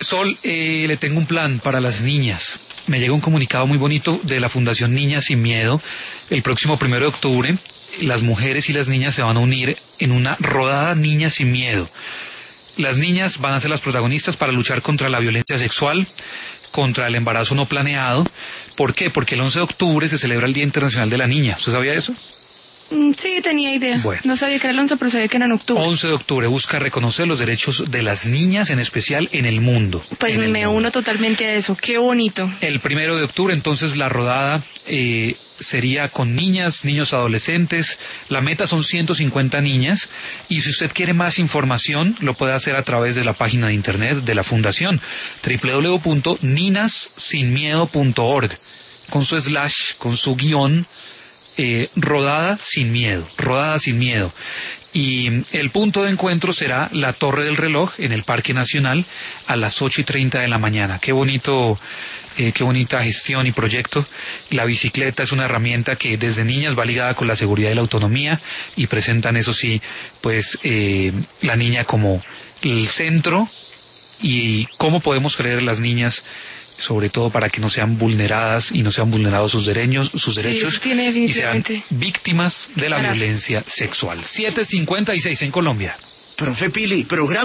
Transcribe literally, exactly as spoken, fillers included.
Sol, eh, le tengo un plan para las niñas. Me llega un comunicado muy bonito de la Fundación Niñas Sin Miedo. El próximo primero de octubre, las mujeres y las niñas se van a unir en una rodada Niñas Sin Miedo. Las niñas van a ser las protagonistas para luchar contra la violencia sexual, contra el embarazo no planeado. ¿Por qué? Porque el once de octubre se celebra el Día Internacional de la Niña. ¿Usted sabía eso? Sí, tenía idea. Bueno. No sabía que era el once, pero sabía que era en octubre. once de octubre busca reconocer los derechos de las niñas, en especial en el mundo. Pues me mundo. uno totalmente a eso. Qué bonito. El primero de octubre, entonces, la rodada eh, sería con niñas, niños adolescentes. La meta son ciento cincuenta niñas. Y si usted quiere más información, lo puede hacer a través de la página de internet de la Fundación, doble u doble u doble u punto ninas sin miedo punto org, con su slash, con su guión. Eh, rodada sin miedo, rodada sin miedo. Y el punto de encuentro será la Torre del Reloj en el Parque Nacional a las ocho y treinta de la mañana. Qué bonito, eh, qué bonita gestión y proyecto. La bicicleta es una herramienta que desde niñas va ligada con la seguridad y la autonomía, y presentan, eso sí, pues eh, la niña como el centro, y cómo podemos creer las niñas, sobre todo para que no sean vulneradas y no sean vulnerados sus derechos, sus derechos, sí, y sean víctimas de la violencia sexual. siete cincuenta y seis en Colombia. Profe Pili, programa.